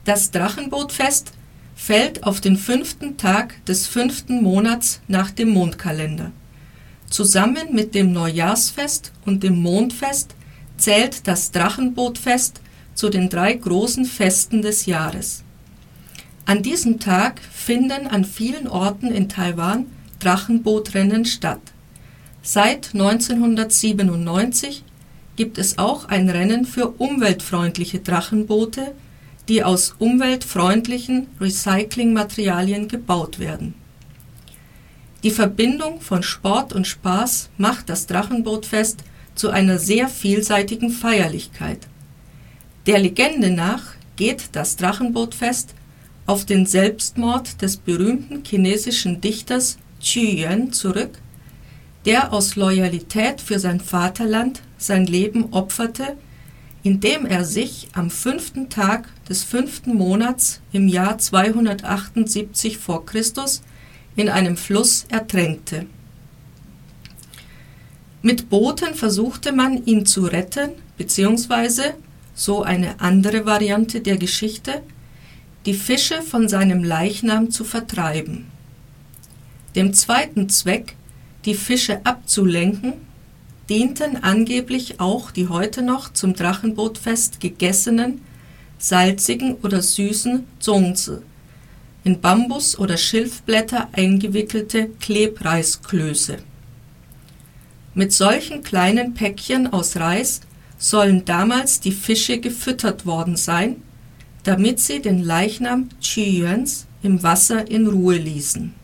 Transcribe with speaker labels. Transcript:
Speaker 1: Das Drachenbootfest fällt auf den 5. Tag des 5. Monats nach dem Mondkalender. Zusammen mit dem Neujahrsfest und dem Mondfest zählt das Drachenbootfest zu den 3 großen Festen des Jahres. An diesem Tag finden an vielen Orten in Taiwan Drachenbootrennen statt. Seit 1997 gibt es auch ein Rennen für umweltfreundliche Drachenboote, die aus umweltfreundlichen Recyclingmaterialien gebaut werden. Die Verbindung von Sport und Spaß macht das Drachenbootfest zu einer sehr vielseitigen Feierlichkeit. Der Legende nach geht das Drachenbootfest auf den Selbstmord des berühmten chinesischen Dichters Qu Yuan zurück, der aus Loyalität für sein Vaterland sein Leben opferte, indem er sich am 5. Tag des 5. Monats im Jahr 278 v. Chr. in einem Fluss ertränkte. Mit Booten versuchte man, ihn zu retten, beziehungsweise, so eine andere Variante der Geschichte, die Fische von seinem Leichnam zu vertreiben. Dem zweiten Zweck, die Fische abzulenken, dienten angeblich auch die heute noch zum Drachenbootfest gegessenen, salzigen oder süßen Zongzi, in Bambus- oder Schilfblätter eingewickelte Klebreisklöße. Mit solchen kleinen Päckchen aus Reis sollen damals die Fische gefüttert worden sein, damit sie den Leichnam Qu Yuans im Wasser in Ruhe ließen.